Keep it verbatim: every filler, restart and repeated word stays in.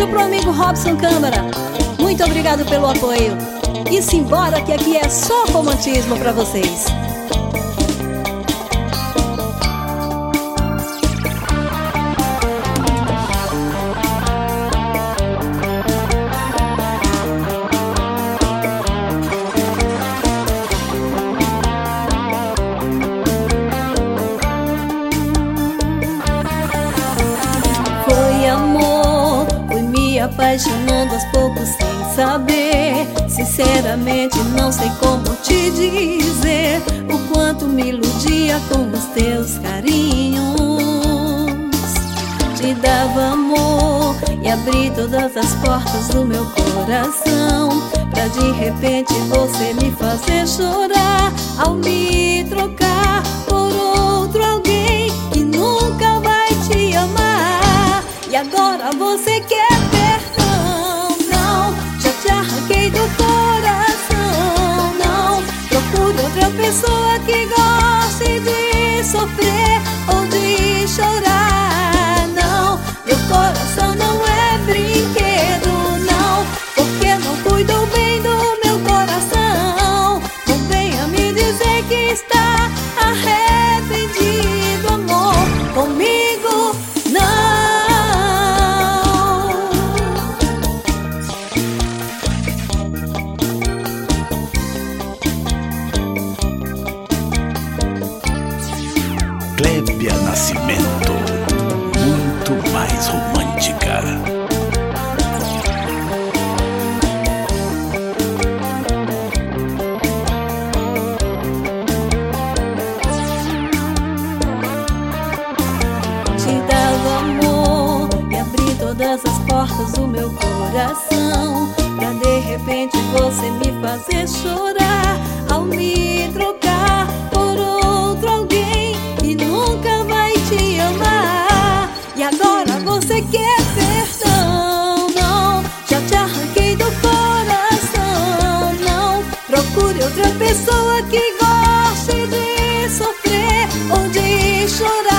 beijo pro amigo Robson Câmara. Muito obrigado pelo apoio. E simbora que aqui é só romantismo pra vocês. Foi amor, fui me apaixonando aos poucos sem saber. Sinceramente não sei como te dizer o quanto me iludia com os teus carinhos. Te dava amor e abri todas as portas do meu coração, pra de repente você me fazer chorar ao me trocar por outro alguém que nunca vai te amar. E agora você quer perdão? Não, já te arranquei do coração. Não, procure outra pessoa que goste de sofrer ou de chorar. Não, meu coração não é brinquedo, não, porque não cuidou bem do meu coração. Não venha me dizer que está arrependido, amor, comigo não. Clébia Nascimento, muito mais romântica. Te dava amor e abri todas as portas do meu coração, pra de repente você me fazer chorar ao me trocar por outro alguém que nunca vai te amar. E agora você quer perdão? Não, já te arranquei do coração. Não, procure outra pessoa que goste de sofrer ou de chorar.